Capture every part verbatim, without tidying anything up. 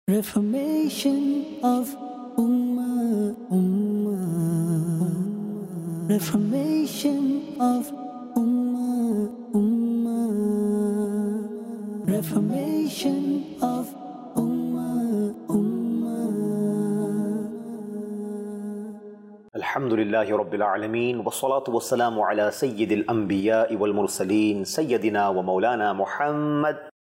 Reformation of Ummah, Ummah. Reformation of Ummah, Ummah. Reformation of Ummah, Ummah. Alhamdulillahi Rabbil Alameen, wa salatu wa salamu ala Sayyidil Anbiya'i wal Mursaleen, Sayyidina wa Maulana Muhammad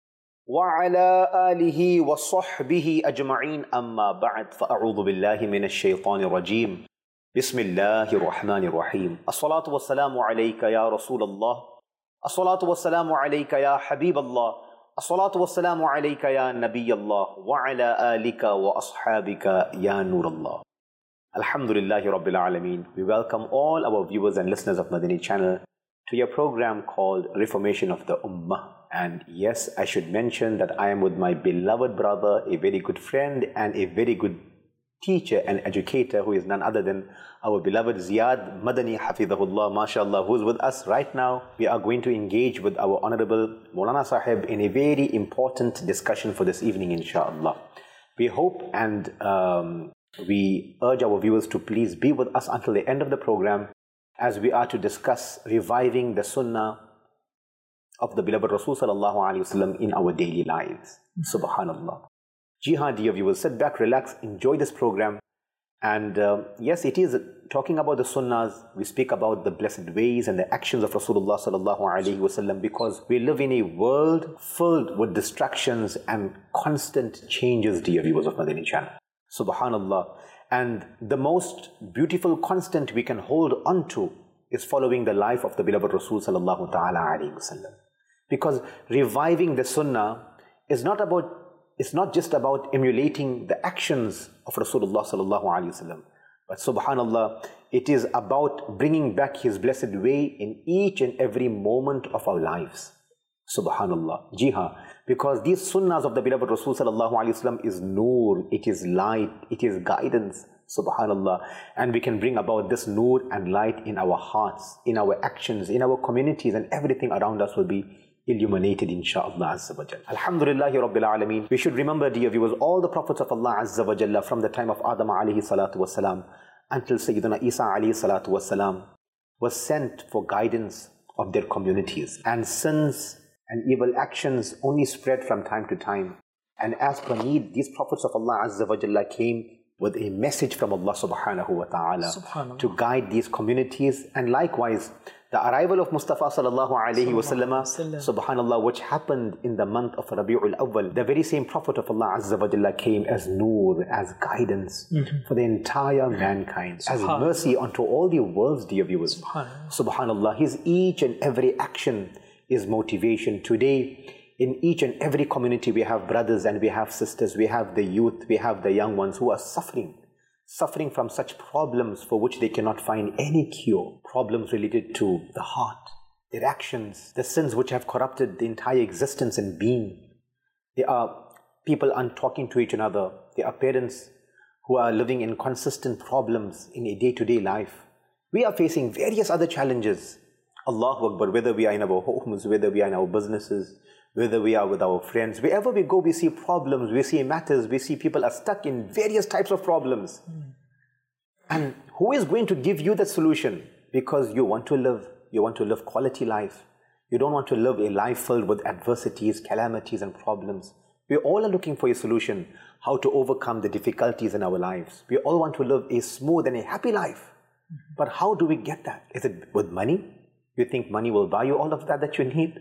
wa ala alihi wa sahbihi ajma'een, amma ba'd, fa'a'udhu billahi minash shaytanir rajeem. Bismillahir Rahmanir Rahim. As-salatu wa salamu alayka ya Rasulallah. As-salatu wa salamu alayka ya Habiballah. As-salatu wa salamu alayka ya Nabiyallah. Wa ala alika wa ashabika ya Nurallah. Alhamdulillahi Rabbil Alameen. We welcome all our viewers and listeners of Madani channel to your program called Reformation of the Ummah. And yes, I should mention that I am with my beloved brother, a very good friend and a very good teacher and educator who is none other than our beloved Ziyad Madani Hafidhahullah, mashallah, who is with us right now. We are going to engage with our Honorable Maulana Sahib in a very important discussion for this evening, inshallah. We hope and um, we urge our viewers to please be with us until the end of the program, as we are to discuss reviving the sunnah of the beloved Rasul sallallahu alaihi wasallam in our daily lives. Subhanallah. Jihad, dear viewers, sit back, relax, enjoy this program. And uh, yes, it is talking about the sunnahs. We speak about the blessed ways and the actions of Rasulullah sallallahu alaihi wasallam, because we live in a world filled with distractions and constant changes, dear viewers of Madani channel. Subhanallah. And the most beautiful constant we can hold on to is following the life of the beloved Rasul sallallahu ta'ala alayhi wasallam. Because reviving the sunnah is not about, it's not just about emulating the actions of Rasulullah sallallahu alayhi wasallam, but subhanallah, it is about bringing back his blessed way in each and every moment of our lives. Subhanallah. Jiha. Because these sunnahs of the beloved Rasul sallallahu alayhi wasallam is noor, it is light, it is guidance. Subhanallah. And we can bring about this noor and light in our hearts, in our actions, in our communities, and everything around us will be illuminated, insha'Allah Azza wa Jalla. Alhamdulillahi Rabbil Alameen. We should remember, dear viewers, all the prophets of Allah Azza wa Jalla, from the time of Adam alayhi salatu wasalam until Sayyidina Isa alayhi salatu wasalam, was sent for guidance of their communities. And sins and evil actions only spread from time to time. And as per need, these prophets of Allah Azza wa Jalla came with a message from Allah subhanahu wa ta'ala to guide these communities. And likewise, the arrival of Mustafa sallallahu alayhi wa sallam, subhanallah, which happened in the month of Rabi'ul Awwal, the very same Prophet of Allah Azza wa Jalla came as noor, as guidance mm-hmm. for the entire mankind, as mercy unto all the worlds, dear viewers. Subhanallah. Subhanallah, his each and every action is motivation. Today, in each and every community, we have brothers and we have sisters, we have the youth, we have the young ones who are suffering, suffering from such problems for which they cannot find any cure. Problems related to the heart, their actions, the sins which have corrupted the entire existence and being. There are people aren't talking to each other. There are parents who are living in consistent problems in a day-to-day life. We are facing various other challenges. Allahu Akbar, whether we are in our homes, whether we are in our businesses, whether we are with our friends, wherever we go, we see problems, we see matters, we see people are stuck in various types of problems. Mm. And who is going to give you the solution? Because you want to live, you want to live quality life. You don't want to live a life filled with adversities, calamities and problems. We all are looking for a solution, how to overcome the difficulties in our lives. We all want to live a smooth and a happy life. Mm-hmm. But how do we get that? Is it with money? You think money will buy you all of that that you need?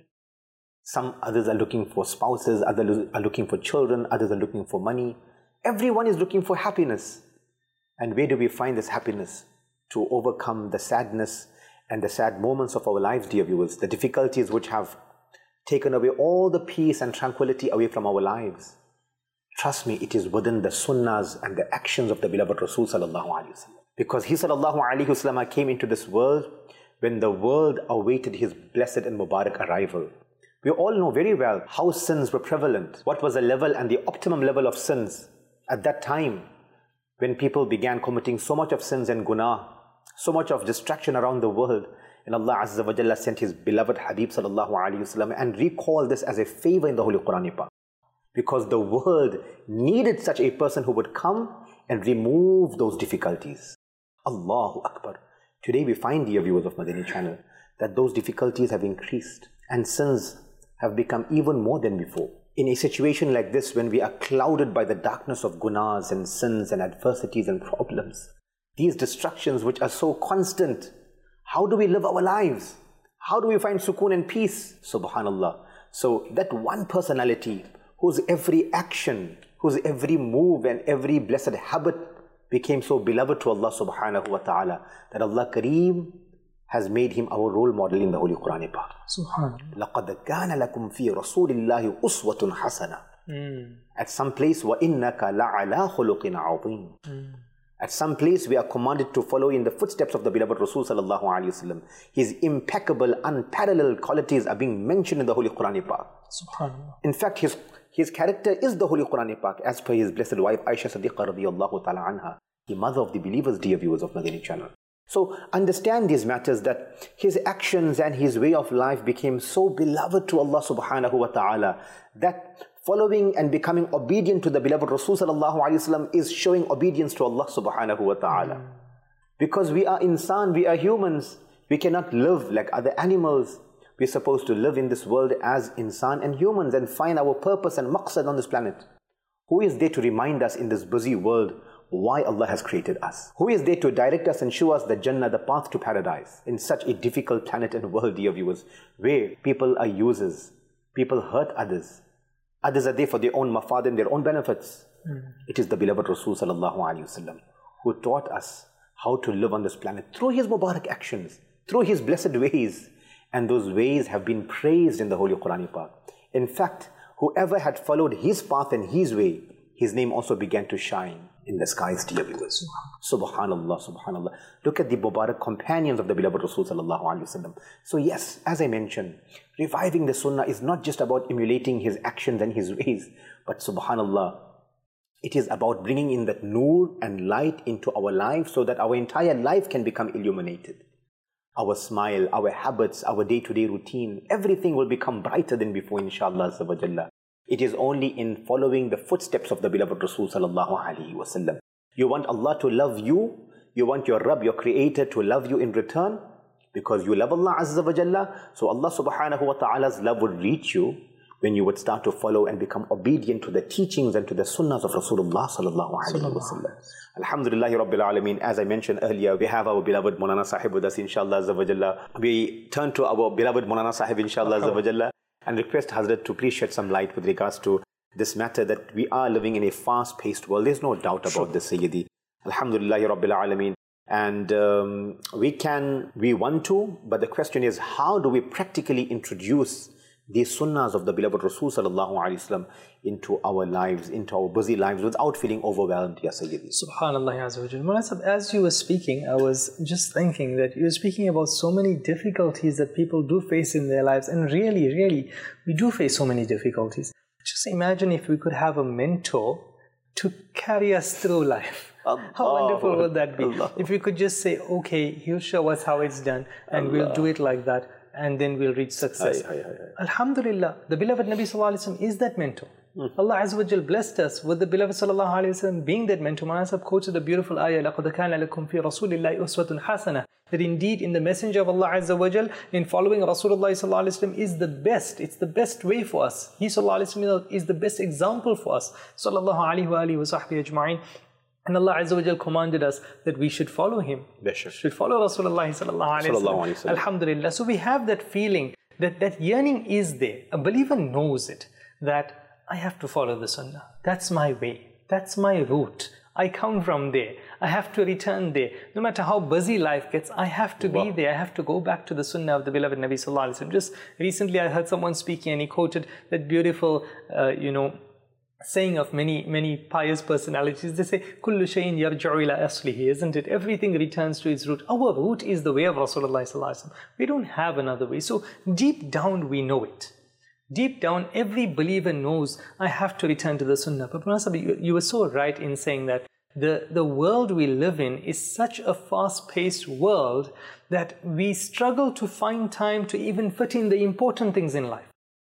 Some others are looking for spouses, others are looking for children, others are looking for money. Everyone is looking for happiness. And where do we find this happiness? To overcome the sadness and the sad moments of our lives, dear viewers, the difficulties which have taken away all the peace and tranquility away from our lives. Trust me, it is within the sunnahs and the actions of the beloved Rasul sallallahu alaihi wasallam. Because he sallallahu alaihi wasallam came into this world when the world awaited his blessed and Mubarak arrival. We all know very well how sins were prevalent, what was the level and the optimum level of sins at that time, when people began committing so much of sins and guna, so much of distraction around the world. And Allah Azza wa Jalla sent his beloved Habib sallallahu alayhi wa sallam and recalled this as a favor in the Holy Quran. because the world needed such a person who would come and remove those difficulties. Allahu Akbar. Today we find, dear viewers of Madani channel, that those difficulties have increased and sins have become even more than before. In a situation like this, when we are clouded by the darkness of gunas and sins and adversities and problems, these distractions which are so constant, how do we live our lives? How do we find sukoon and peace? Subhanallah. So that one personality whose every action, whose every move and every blessed habit became so beloved to Allah subhanahu wa ta'ala, that Allah Kareem has made him our role model in the Holy Quran Pak. Subhanallah. لَقَدْ كَانَ لَكُمْ فِي رَسُولِ اللَّهِ أُسْوَةٌ حَسَنَةٌ. At some place, وَإِنَّكَ لَعَلَىٰ خُلُقٍ عَظِيمٍ. Mm. At some place, we are commanded to follow in the footsteps of the beloved Rasul sallallahu alaihi wasallam. His impeccable, unparalleled qualities are being mentioned in the Holy Quran Pak. Subhanallah. In fact, his his character is the Holy Quran Pak, as per his blessed wife Aisha Siddiqa radiyallahu ta'ala anha, the mother of the believers, dear viewers of Madani channel. So understand these matters, that his actions and his way of life became so beloved to Allah subhanahu wa ta'ala, that following and becoming obedient to the beloved Rasul sallallahu alaihi wasallam is showing obedience to Allah subhanahu wa ta'ala. Mm. Because we are insan, we are humans, we cannot live like other animals. We're supposed to live in this world as insan and humans and find our purpose and maqsad on this planet. Who is there to remind us in this busy world why Allah has created us? Who is there to direct us and show us the Jannah, the path to paradise, in such a difficult planet and world, dear viewers, where people are users, people hurt others, others are there for their own mafad and their own benefits. Mm. It is the beloved Rasul sallallahu alaihi wasallam who taught us how to live on this planet through his Mubarak actions, through his blessed ways. And those ways have been praised in the Holy Quran Pak. In fact, whoever had followed his path and his way, his name also began to shine in the skies, dear viewers. Subhanallah, subhanallah. Look at the Mubarak companions of the beloved Rasul sallallahu alaihi wasallam. So yes, as I mentioned, reviving the Sunnah is not just about emulating his actions and his ways, but subhanallah, it is about bringing in that noor and light into our lives so that our entire life can become illuminated. Our smile, our habits, our day-to-day routine, everything will become brighter than before, inshallah azza wa jalla. It is only in following the footsteps of the beloved Rasul sallallahu alaihi wasallam. You want Allah to love you, you want your Rabb, your Creator, to love you in return, because you love Allah azza wa jalla. So Allah subhanahu wa ta'ala's love would reach you when you would start to follow and become obedient to the teachings and to the sunnahs of Rasulullah sallallahu alaihi wasallam. Alhamdulillahi Rabbil Alameen. As I mentioned earlier, we have our beloved Maulana Sahib with us, inshallah azza wa jalla. We turn to our beloved Maulana Sahib, inshallah azza wa jalla, and request Hazrat to please shed some light with regards to this matter, that we are living in a fast-paced world. There's no doubt about sure. this, Sayyidi. Alhamdulillahi Rabbil Alameen. And um, we can, we want to, but the question is, how do we practically introduce these sunnahs of the beloved Rasul sallallahu alaihi wasallam into our lives, into our busy lives, without feeling overwhelmed, Ya Sayyidi? Subhanallah azza wa jalla. As you were speaking, I was just thinking that you were speaking about so many difficulties that people do face in their lives, and really, really, we do face so many difficulties. Just imagine if we could have a mentor to carry us through life. Allah. How wonderful would that be? Allah. If we could just say, okay, he'll show us how it's done, and Allah. we'll do it like that, and then we'll reach success. Aye, aye, aye. Alhamdulillah, the beloved Nabi sallallahu alaihi wasallam is that mentor. Mm. Allah Azza wa Jal blessed us with the beloved sallallahu alaihi wasallam being that mentor. Manasab quoted the beautiful ayah, لَقَدْ كَانَ لَكُمْ فِي رَسُولِ اللَّهِ أُسْوَةٌ حَسَنَةٌ, that indeed in the messenger of Allah Azza wa Jal, in following Rasulullah sallallahu alaihi wasallam is the best. It's the best way for us. He sallallahu alaihi wasallam is the best example for us. Sallallahu alaihi wa alihi wa sahbihi ajma'in. And Allah Azza wa Jal commanded us that we should follow him. Beshak. Should follow Rasulullah sallallahu alaihi wasallam. Alhamdulillah. So we have that feeling, that that yearning is there. A believer knows it, that I have to follow the sunnah. That's my way. That's my route. I come from there. I have to return there. No matter how busy life gets, I have to wow. be there. I have to go back to the sunnah of the beloved Nabi sallallahu alaihi wasallam. Just recently I heard someone speaking and he quoted that beautiful, uh, you know, saying of many, many pious personalities. They say, Kullu shayin yarja'u ila aslihi, isn't it? Everything returns to its root. Our root is the way of Rasulullah sallallahu alaihi wasallam. We don't have another way. So deep down we know it. Deep down, every believer knows, I have to return to the sunnah. But you, you were so right in saying that the, the world we live in is such a fast-paced world that we struggle to find time to even fit in the important things in life.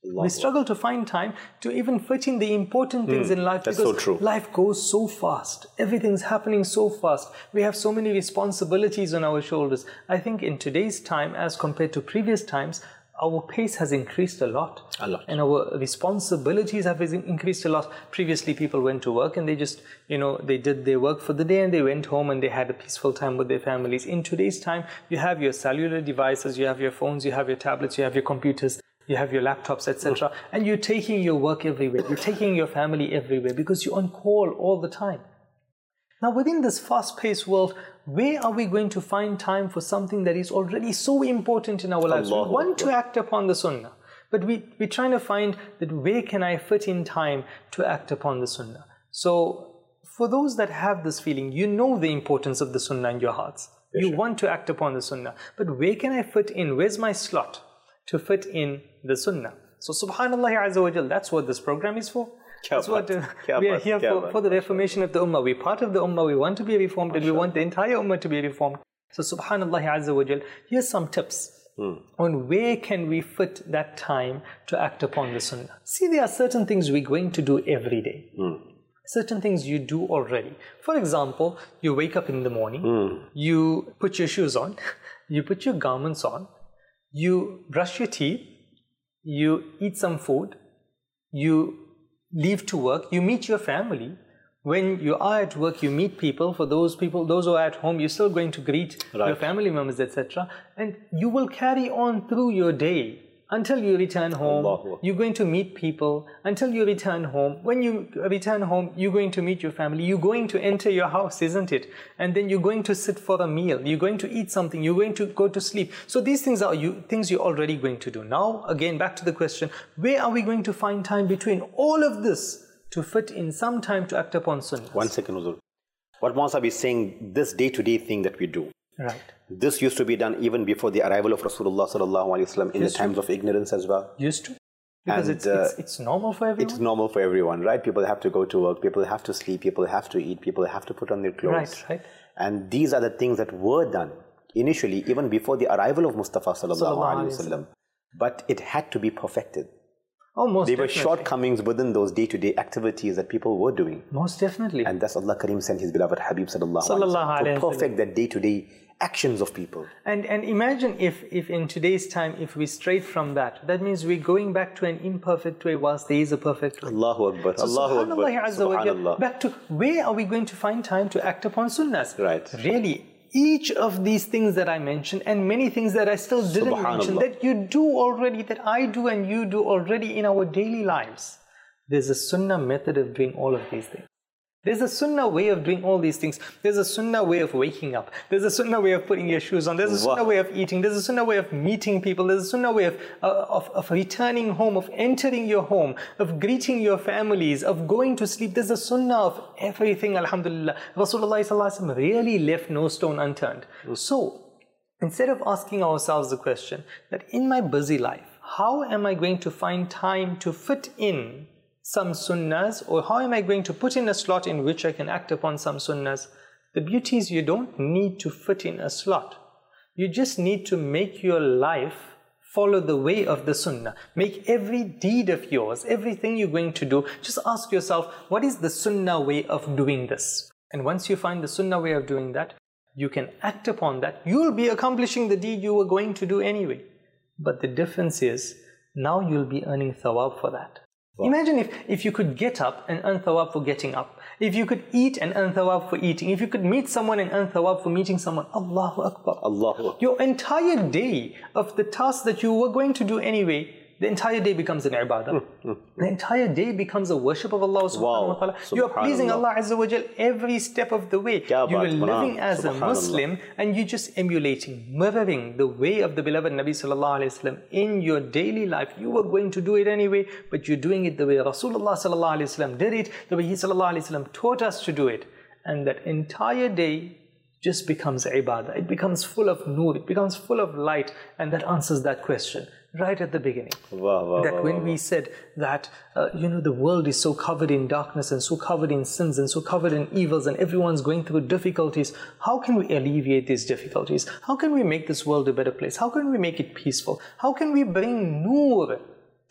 Allah. We struggle to find time to even fit in the important things mm, in life that's because so true. Life goes so fast. Everything's happening so fast. We have so many responsibilities on our shoulders. I think in today's time, as compared to previous times, our pace has increased a lot. A lot. And our responsibilities have increased a lot. Previously, people went to work and they just, you know, they did their work for the day and they went home and they had a peaceful time with their families. In today's time, you have your cellular devices, you have your phones, you have your tablets, you have your computers, you have your laptops, et cetera. Mm. And you're taking your work everywhere. You're taking your family everywhere because you're on call all the time. Now, within this fast-paced world, where are we going to find time for something that is already so important in our lives? Allah. We want to act upon the sunnah, but we, we're trying to find that where can I fit in time to act upon the sunnah? So, for those that have this feeling, you know the importance of the sunnah in your hearts. You sure. want to act upon the sunnah, but where can I fit in? Where's my slot to fit in the sunnah? So, subhanallah azza wa jal, that's what this program is for. That's what uh, we are here for, for the reformation of the ummah. We're part of the ummah. We want to be reformed and we want the entire ummah to be reformed. So subhanallah azza wa jal, here's some tips hmm. on where can we fit that time to act upon the sunnah. See, there are certain things we're going to do every day. Hmm. Certain things you do already. For example, you wake up in the morning, hmm. you put your shoes on, you put your garments on, you brush your teeth, you eat some food, you leave to work, you meet your family. When you are at work, you meet people. For those people, those who are at home, you're still going to greet right. your family members, et cetera. And you will carry on through your day until you return home. Allah. You're going to meet people until you return home. When you return home, you're going to meet your family. You're going to enter your house, isn't it? And then you're going to sit for a meal. You're going to eat something. You're going to go to sleep. So these things are you, things you're already going to do. Now, again, back to the question, where are we going to find time between all of this to fit in some time to act upon sunnah? One second, Huzur. What Mansab is saying, this day-to-day thing that we do, right. this used to be done even before the arrival of Rasulullah sallallahu alaihi wasallam in used the times to. of ignorance as well. Used to. Because and, it's, uh, it's, it's normal for everyone. It's normal for everyone, right? People have to go to work, people have to sleep, people have to eat, people have to put on their clothes. Right, right. And these are the things that were done initially, even before the arrival of Mustafa sallallahu alaihi wasallam. But it had to be perfected. Oh, most There were definitely. shortcomings within those day-to-day activities that people were doing. Most definitely. And thus Allah Kareem sent His beloved Habib sallallahu Sallallahu alaihi wasallam to alayhi perfect that day-to-day actions of people. And and imagine if, if in today's time, if we strayed from that, that means we're going back to an imperfect way whilst there is a perfect way. Allahu Akbar. So Allahu Akbar. Azza wa Jal, back to where are we going to find time to act upon sunnahs? Right. Really, each of these things that I mentioned and many things that I still didn't mention that you do already, that I do and you do already in our daily lives. There's a sunnah method of doing all of these things. There's a sunnah way of doing all these things. There's a sunnah way of waking up. There's a sunnah way of putting your shoes on. There's a sunnah way of eating. There's a sunnah way of meeting people. There's a sunnah way of, uh, of, of returning home, of entering your home, of greeting your families, of going to sleep. There's a sunnah of everything, alhamdulillah. Rasulullah sallallahu alaihi wasallam really left no stone unturned. So, instead of asking ourselves the question that in my busy life, how am I going to find time to fit in some sunnahs, or how am I going to put in a slot in which I can act upon some sunnahs? The beauty is you don't need to fit in a slot. You just need to make your life follow the way of the sunnah. Make every deed of yours, everything you're going to do, just ask yourself, what is the sunnah way of doing this? And once you find the sunnah way of doing that, you can act upon that. You'll be accomplishing the deed you were going to do anyway. But the difference is, now you'll be earning thawab for that. Wow. Imagine if, if you could get up and earn thawab for getting up. If you could eat and earn thawab for eating. If you could meet someone and earn thawab for meeting someone. Allahu Akbar. Allahu Akbar. Your entire day of the tasks that you were going to do anyway, the entire day becomes an ibadah. Mm, mm. The entire day becomes a worship of Allah subhanahu wow. wa ta'ala. You are pleasing Allah Azza wa Jal every step of the way. You are living as a Muslim and you're just emulating, mirroring the way of the beloved Nabi sallallahu alayhi wa sallam in your daily life. You were going to do it anyway, but you're doing it the way Rasulullah sallallahu alayhi wa sallam did it, the way He sallallahu alayhi wa sallam taught us to do it. And that entire day just becomes ibadah. It becomes full of nur, it becomes full of light, and that answers that question. Right at the beginning, wow, wow, that wow, when wow. we said that, uh, you know, the world is so covered in darkness and so covered in sins and so covered in evils and everyone's going through difficulties, how can we alleviate these difficulties? How can we make this world a better place? How can we make it peaceful? How can we bring nur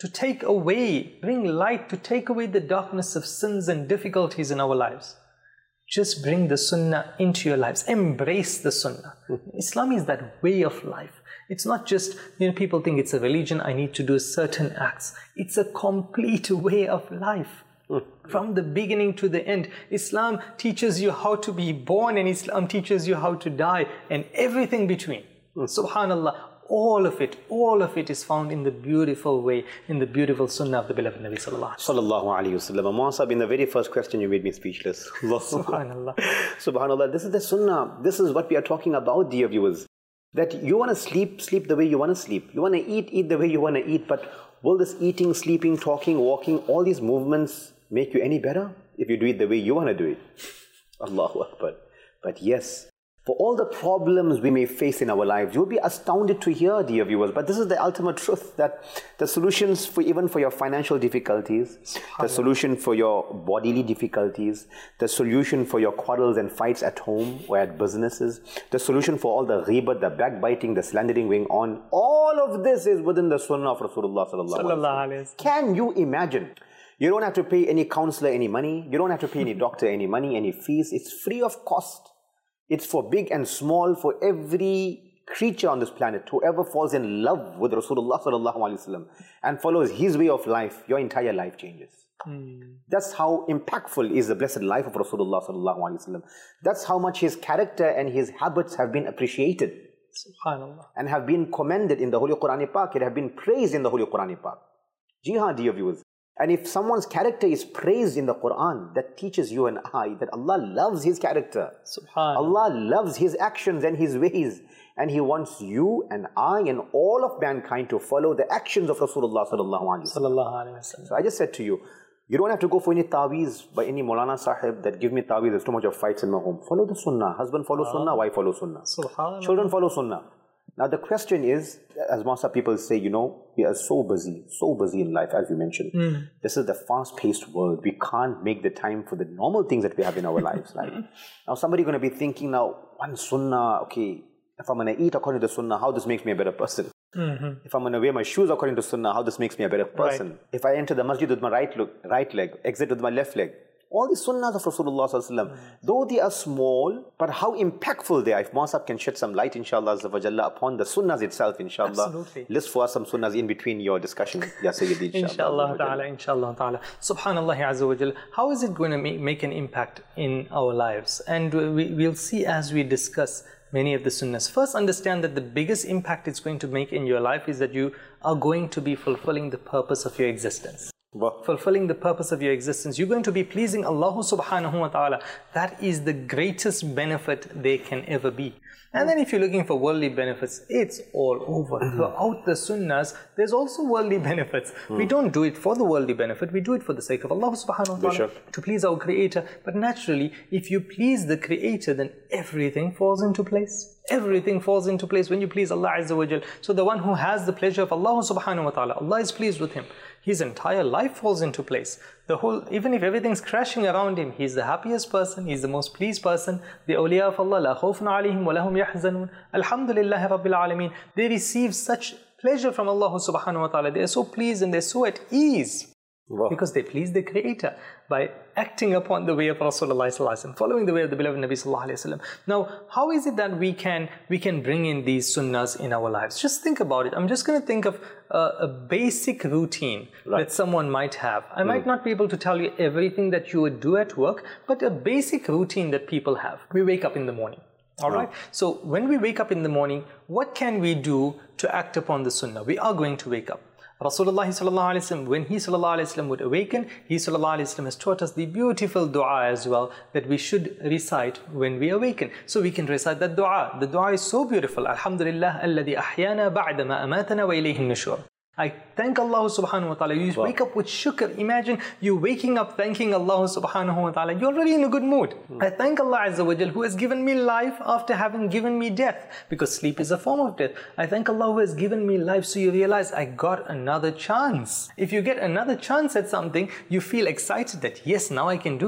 to take away, bring light to take away the darkness of sins and difficulties in our lives. Just bring the sunnah into your lives. Embrace the sunnah. Islam is that way of life. It's not just, you know, people think it's a religion, I need to do certain acts. It's a complete way of life. From the beginning to the end, Islam teaches you how to be born and Islam teaches you how to die and everything between. Subhanallah, all of it, all of it is found in the beautiful way, in the beautiful sunnah of the beloved Nabi Sallallahu Alaihi Wasallam. Muasab, in the very first question you made me speechless. Subhanallah. Subhanallah, this is the sunnah. This is what we are talking about, dear viewers. That you want to sleep, sleep the way you want to sleep. You want to eat, eat the way you want to eat. But will this eating, sleeping, talking, walking, all these movements make you any better if you do it the way you want to do it? Allahu Akbar. But yes, for all the problems we may face in our lives, you'll be astounded to hear, dear viewers, but this is the ultimate truth, that the solutions for even for your financial difficulties, the solution for your bodily difficulties, the solution for your quarrels and fights at home or at businesses, the solution for all the ghibat, the backbiting, the slandering going on, all of this is within the sunnah of Rasulullah sallallahu alaihi wasallam. Can you imagine? You don't have to pay any counselor any money, you don't have to pay any doctor any money, any fees. It's free of cost. It's for big and small, for every creature on this planet. Whoever falls in love with Rasulullah sallallahu alaihi wasallam and follows his way of life, your entire life changes. Mm. That's how impactful is the blessed life of Rasulullah sallallahu alaihi wasallam. That's how much his character and his habits have been appreciated. Subhanallah. And have been commended in the Holy Quran Pak. It have been praised in the Holy Quran Pak. Jihad, dear viewers. And if someone's character is praised in the Quran, that teaches you and I that Allah loves his character. Subhanallah. Allah loves his actions and his ways. And He wants you and I and all of mankind to follow the actions of Rasulullah sallallahu alaihi wasallam. So I just said to you, you don't have to go for any taweez by any Maulana Sahib that give me taweez, there's too much of fights in my home. Follow the sunnah. Husband follow sunnah, wife follow sunnah. Subhanallah. Children follow sunnah. Now the question is, as most people say, you know, we are so busy, so busy in life, as you mentioned. Mm. This is the fast-paced world. We can't make the time for the normal things that we have in our lives. Like, now somebody going to be thinking now, one sunnah, okay, if I'm going to eat according to the sunnah, how this makes me a better person? Mm-hmm. If I'm going to wear my shoes according to sunnah, how this makes me a better person? Right. If I enter the masjid with my right, look, right leg, exit with my left leg. All these sunnahs of Rasulullah sallallahu alaihi wasallam, mm. though they are small, but how impactful they are. If Maasab can shed some light, inshallah, azza wa jalla, upon the sunnahs itself, inshallah. Absolutely. List for us some sunnahs in between your discussion. Ya Sayyidi, inshallah. Inshallah ta'ala, inshallah ta'ala. Subhanallah azza wa jalla. How is it going to make, make an impact in our lives? And we, we'll see as we discuss many of the sunnahs. First, understand that the biggest impact it's going to make in your life is that you are going to be fulfilling the purpose of your existence. Wow. Fulfilling the purpose of your existence. You're going to be pleasing Allah subhanahu wa ta'ala. That is the greatest benefit there can ever be. And then if you're looking for worldly benefits, it's all over. Mm-hmm. Throughout the sunnahs, there's also worldly benefits. Mm. We don't do it for the worldly benefit, we do it for the sake of Allah subhanahu wa ta'ala, to please our Creator. But naturally, if you please the Creator, then everything falls into place. Everything falls into place when you please Allah Azza wa Jal. So the one who has the pleasure of Allah subhanahu wa ta'ala, Allah is pleased with him. His entire life falls into place. The whole, even if everything's crashing around him, he's the happiest person, he's the most pleased person. The awliya of Allah, la khawfun alayhim wa lahum yahzanun. Alhamdulillahi Rabbil Alameen. They receive such pleasure from Allah subhanahu wa ta'ala. They are so pleased and they're so at ease. Wow. Because they please the Creator by acting upon the way of Rasulullah sallallahu alaihi wasallam, following the way of the beloved Nabi sallallahu alaihi wasallam. Now, how is it that we can we can bring in these sunnahs in our lives? Just think about it. I'm just going to think of uh, a basic routine right. that someone might have. I mm. might not be able to tell you everything that you would do at work, but a basic routine that people have. We wake up in the morning. All right. So when we wake up in the morning, what can we do to act upon the sunnah? We are going to wake up. Rasulullah sallallahu alaihi wasallam, when he sallallahu alaihi wasallam would awaken, he sallallahu alaihi wasallam has taught us the beautiful dua as well that we should recite when we awaken. So we can recite that dua. The dua is so beautiful. Alhamdulillah alladhi ahyana ba'da ma amatana wa ilayhi nushur. I thank Allah subhanahu wa ta'ala. You wow. wake up with shukr. Imagine you waking up thanking Allah subhanahu wa ta'ala. You're already in a good mood. Mm. I thank Allah Azza wa Jal who has given me life after having given me death. Because sleep is a form of death. I thank Allah who has given me life. So you realize I got another chance. If you get another chance at something, you feel excited that yes, now I can do it.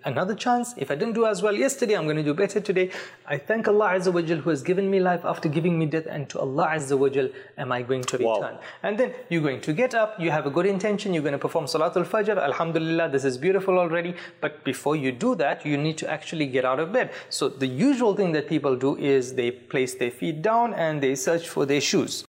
another chance. If I didn't do as well yesterday, I'm going to do better today. I thank Allah Azza wa Jal who has given me life after giving me death, and to Allah Azza wa Jal am I going to return. Wow. And then you're going to get up, you have a good intention, you're going to perform Salatul Fajr, Alhamdulillah, this is beautiful already. But before you do that, you need to actually get out of bed. So the usual thing that people do is they place their feet down and they search for their shoes.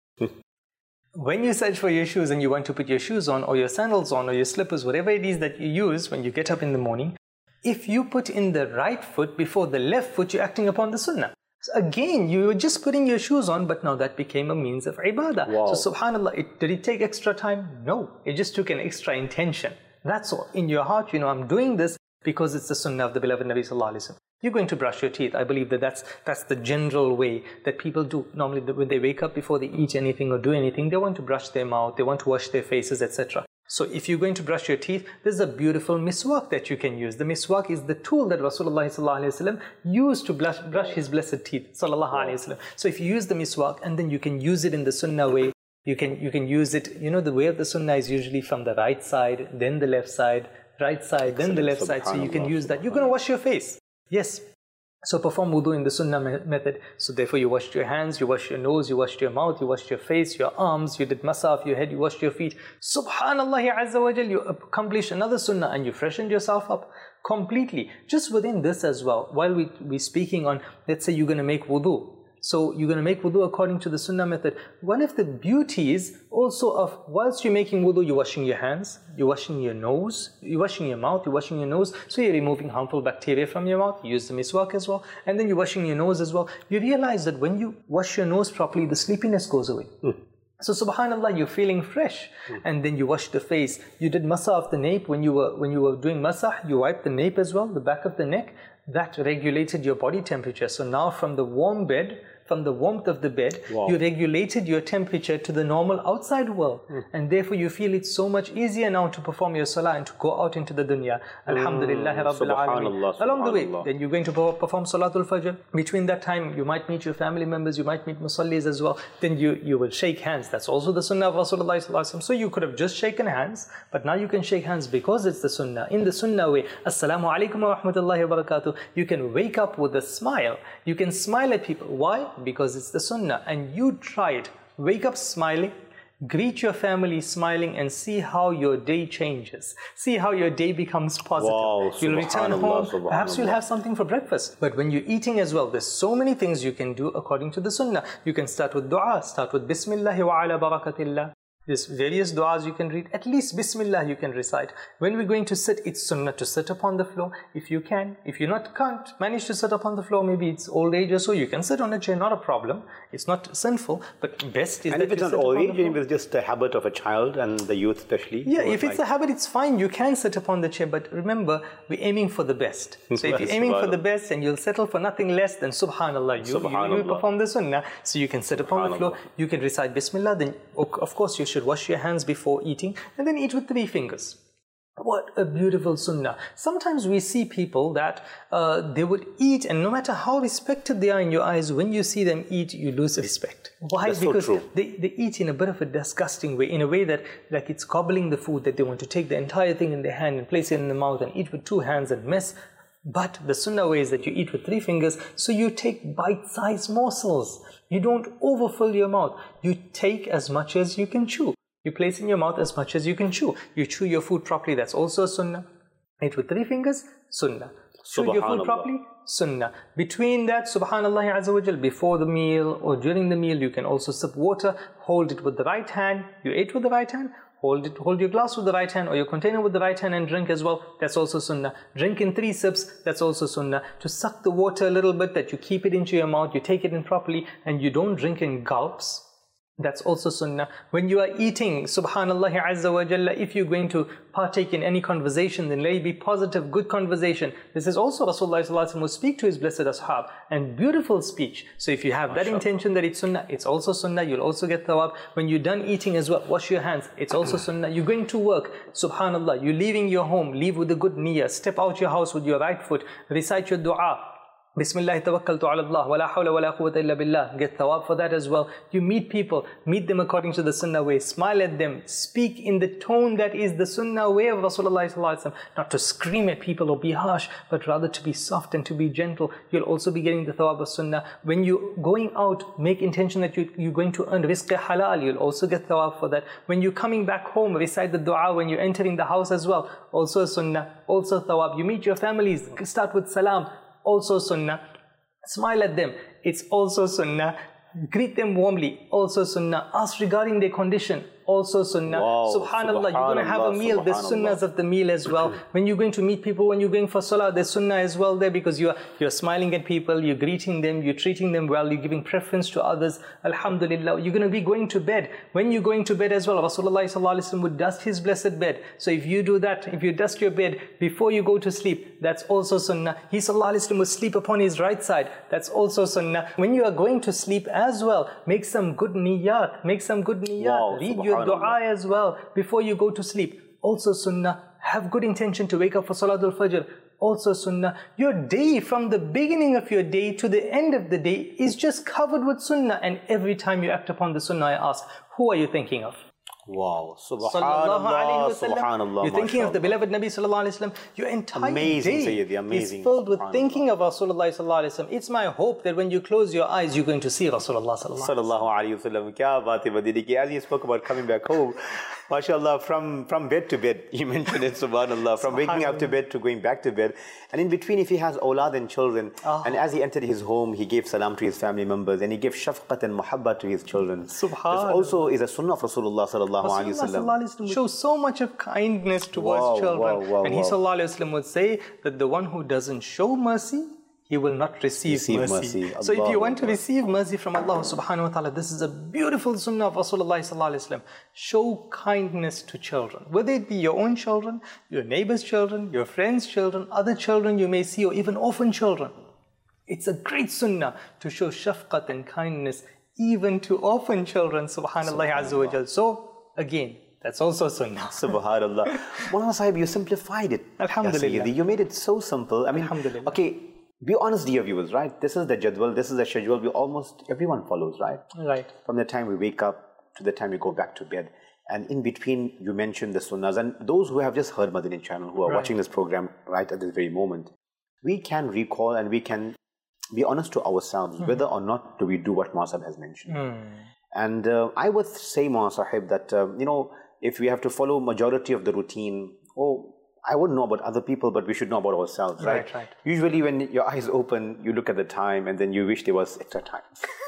When you search for your shoes and you want to put your shoes on or your sandals on or your slippers, whatever it is that you use when you get up in the morning, if you put in the right foot before the left foot, you're acting upon the sunnah. So again, you were just putting your shoes on, but now that became a means of ibadah. Wow. So subhanAllah, it, did it take extra time? No, it just took an extra intention. That's all. In your heart, you know, I'm doing this because it's the sunnah of the beloved Nabi Sallallahu Alaihi Wasallam. You're going to brush your teeth. I believe that that's, that's the general way that people do. Normally when they wake up, before they eat anything or do anything, they want to brush their mouth, they want to wash their faces, et cetera. So if you're going to brush your teeth, there's a beautiful miswak that you can use. The miswak is the tool that Rasulullah Sallallahu Alaihi Wasallam used to brush, brush his blessed teeth. Sallallahu Alaihi Wasallam. So if you use the miswak and then you can use it in the sunnah way, you can, you can use it, you know, the way of the sunnah is usually from the right side, then the left side, right side, then the left side. So you can use that. You're going to wash your face. Yes. So perform wudu in the sunnah method. So therefore you washed your hands, you washed your nose, you washed your mouth, you washed your face, your arms, you did masah of your head, you washed your feet. Subhanallah Azza wa Jal, you accomplished another sunnah and you freshened yourself up completely. Just within this as well, while we, we're speaking on, let's say you're going to make wudu. So you're going to make wudu according to the sunnah method. One of the beauties also of whilst you're making wudu, you're washing your hands, you're washing your nose, you're washing your mouth, you're washing your nose. So you're removing harmful bacteria from your mouth. You use the miswak as well. And then you're washing your nose as well. You realize that when you wash your nose properly, the sleepiness goes away. Mm. So subhanallah, you're feeling fresh. Mm. And then you wash the face. You did masah of the nape. When you were, when you were doing masah, you wiped the nape as well, the back of the neck. That regulated your body temperature. So now from the warm bed, from the warmth of the bed, wow. you regulated your temperature to the normal outside world. Mm. And therefore you feel it's so much easier now to perform your salah and to go out into the dunya. Alhamdulillah mm. Rabbil Alameen. Along the way, then you're going to perform Salatul Fajr. Between that time, you might meet your family members, you might meet musallis as well. Then you, you will shake hands. That's also the sunnah of Rasulullah Sallallahu Alaihi Wasallam. So you could have just shaken hands, but now you can shake hands because it's the sunnah. In the sunnah way, Assalamu alaikum wa rahmatullahi wa barakatuh. You can wake up with a smile. You can smile at people. Why? Because it's the sunnah, and you try it. Wake up smiling, greet your family smiling, and see how your day changes. See how your day becomes positive. Wow, you'll return home, perhaps you'll have something for breakfast. But when you're eating as well, there's so many things you can do according to the sunnah. You can start with dua, start with Bismillah wa ala barakatillah. There's various du'as you can read. At least Bismillah you can recite. When we're going to sit, it's sunnah to sit upon the floor. If you can, if you not can't manage to sit upon the floor, maybe it's old age or so, you can sit on a chair, not a problem. It's not sinful, but best is and that if it's you not old age, if it's just a habit of a child and the youth especially. Yeah, if it's like a habit, it's fine. You can sit upon the chair, but remember, we're aiming for the best. So if you're aiming for the best and you'll settle for nothing less, then subhanallah, you, subhanallah. you will perform the sunnah. So you can sit upon the floor, you can recite Bismillah, then of course you should wash your hands before before eating, and then eat with three fingers. What a beautiful sunnah. Sometimes we see people that uh, they would eat, and no matter how respected they are in your eyes, when you see them eat, you lose respect. Why? That's because so true. They, they eat in a bit of a disgusting way, in a way that like it's gobbling the food, that they want to take the entire thing in their hand and place it in the mouth and eat with two hands and mess. But the sunnah way is that you eat with three fingers, so you take bite-sized morsels. You don't overfill your mouth. You take as much as you can chew. You place in your mouth as much as you can chew. You chew your food properly, that's also sunnah. Eat with three fingers, sunnah. Chew your food properly, sunnah. Between that, subhanallah azza wa jal, before the meal or during the meal, you can also sip water, hold it with the right hand. You ate with the right hand, hold it, hold your glass with the right hand or your container with the right hand and drink as well. That's also sunnah. Drink in three sips, that's also sunnah. To suck the water a little bit, that you keep it into your mouth, you take it in properly, and you don't drink in gulps. That's also sunnah. When you are eating, subhanallah azza wa jalla, if you're going to partake in any conversation, then let it be positive, good conversation. This is also Rasulullah sallallahu alaihi wasallam will speak to his blessed ashab, and beautiful speech. So if you have that intention that it's sunnah, it's also sunnah. You'll also get thawab. When you're done eating as well, wash your hands. It's also sunnah. You're going to work, subhanallah. You're leaving your home, leave with a good niyyah. Step out your house with your right foot. Recite your dua. Bismillah tawakkaltu ala Allah wa la hawla wa la quwwata illa billah. Get thawab for that as well. You meet people, meet them according to the sunnah way. Smile at them. Speak in the tone that is the sunnah way of Rasulullah sallallahu alaihi wasallam. Not to scream at people or be harsh, but rather to be soft and to be gentle. You'll also be getting the thawab of sunnah. When you're going out, make intention that you, you're going to earn rizq halal. You'll also get thawab for that. When you're coming back home, recite the dua. When you're entering the house as well, also sunnah, also thawab. You meet your families, start with salam. Also sunnah. Smile at them. It's also sunnah. Greet them warmly. Also sunnah. Ask regarding their condition. Also sunnah. Wow, Subhanallah. You're going to have a meal. There's sunnahs of the meal as well. When you're going to meet people, when you're going for salah, there's sunnah as well there, because you're, you're smiling at people, you're greeting them, you're treating them well, you're giving preference to others. Alhamdulillah. You're going to be going to bed. When you're going to bed as well, Rasulullah sallallahu alaihi wasallam would dust his blessed bed. So if you do that, if you dust your bed before you go to sleep, that's also sunnah. He sallallahu alaihi wasallam would sleep upon his right side. That's also sunnah. When you are going to sleep as well, make some good niyat. Make some good niyat. Wow, Read your dua as well before you go to sleep. Also sunnah. Have good intention to wake up for Salatul Fajr. Also sunnah. Your day, from the beginning of your day to the end of the day, is just covered with sunnah. And every time you act upon the sunnah, I ask, who are you thinking of? Wow, Subhanallah, Subhanallah. You're thinking of the beloved Nabi sallallahu alaihi wasallam. Your entire amazing, day Sayyidi, amazing. is filled with thinking of Rasulullah sallallahu alaihi wasallam. It's my hope that when you close your eyes, you're going to see Rasulullah sallallahu alaihi wasallam. Kya baat hai Madini ki. As you spoke about coming back home, mashallah, from, from bed to bed, you mentioned it, subhanallah, from waking up to bed to going back to bed. And in between, if he has awlad and children, oh. and as he entered his home, he gave salam to his family members, and he gave shafqat and muhabbat to his children. Subhanallah. This also is a sunnah of Rasulullah sallallahu alaihi wasallam. Shows so much of kindness towards wow, children. Wow, wow, and wow. he sallallahu alaihi wasallam would say that the one who doesn't show mercy, he will not receive, receive mercy. mercy. So if you want to receive mercy from Allah subhanahu wa ta'ala, this is a beautiful sunnah of Rasulullah sallallahu alaihi wasallam. Show kindness to children. Whether it be your own children, your neighbor's children, your friend's children, other children you may see, or even orphan children. It's a great sunnah to show shafqat and kindness even to orphan children, subhanallah azza wa jal. So, again, that's also sunnah. Subhanallah. Mawlana Sahib, you simplified it. Alhamdulillah. You made it so simple. I mean, Alhamdulillah. Okay, be honest, dear viewers, right? This is the jadwal, this is the schedule we almost everyone follows, right? Right. From the time we wake up to the time we go back to bed. And in between, you mentioned the sunnahs. And those who have just heard Madani channel, who are right. watching this program right at this very moment, we can recall and we can be honest to ourselves, mm. whether or not do we do what Mawlana Sahib has mentioned. Mm. And uh, I would say, Mawlana Sahib, that, uh, you know, if we have to follow majority of the routine, oh, I wouldn't know about other people, but we should know about ourselves, right? Right, right. Usually when your eyes open, you look at the time and then you wish there was extra time.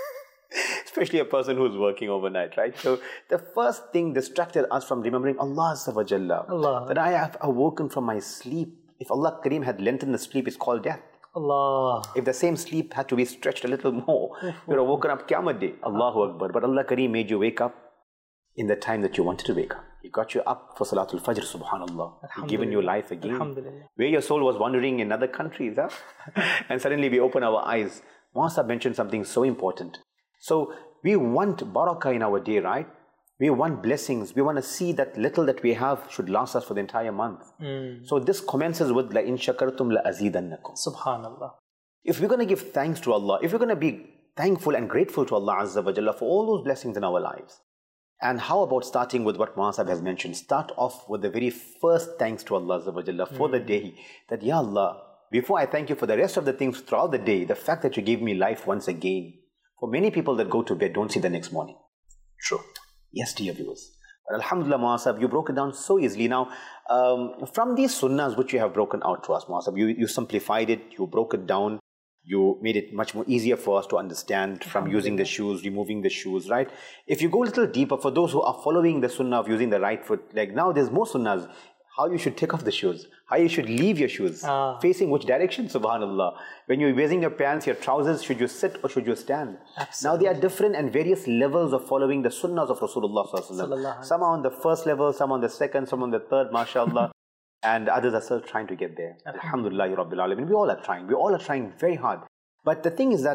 Especially a person who's working overnight, right? So the first thing distracted us from remembering Allah Azza wa Jalla. Allah. That I have awoken from my sleep. If Allah Kareem had lengthened the sleep, it's called death. Allah. If the same sleep had to be stretched a little more, you're woken up Qiyamah Day. Allahu Akbar. But Allah Kareem made you wake up in the time that you wanted to wake up. He got you up for Salatul Fajr, subhanallah. He given you life again. Where your soul was wandering in other countries, huh? And suddenly we open our eyes. Mawlana Sahib mentioned something so important. So we want barakah in our day, right? We want blessings. We want to see that little that we have should last us for the entire month. Mm. So this commences with La in shakartum la azidannakum. Subhanallah. If we're going to give thanks to Allah, if we're going to be thankful and grateful to Allah Azza wa Jalla for all those blessings in our lives, and how about starting with what Mawlana Sahib has mentioned? Start off with the very first thanks to Allah Azza wa Jalla for mm. the day. That, Ya Allah, before I thank you for the rest of the things throughout the day, the fact that you gave me life once again. For many people that go to bed don't see the next morning. True. Yes, dear viewers. But Alhamdulillah, Mawlana Sahib, you broke it down so easily. Now, um, from these sunnahs which you have broken out to us, Mawlana Sahib, you, you simplified it, you broke it down. You made it much more easier for us to understand from using the shoes, removing the shoes, right? If you go a little deeper, for those who are following the sunnah of using the right foot, like now there's more sunnahs, how you should take off the shoes, how you should leave your shoes, ah. facing which direction, subhanallah. When you're wearing your pants, your trousers, should you sit or should you stand? Absolutely. Now there are different and various levels of following the sunnahs of Rasulullah sallallahu alaihi wasallam. Some are on the first level, some on the second, some on the third, mashallah. And others are still trying to get there. Alhamdulillah, Rabbil Alameen. We all are trying. We all are trying very hard. But the thing is that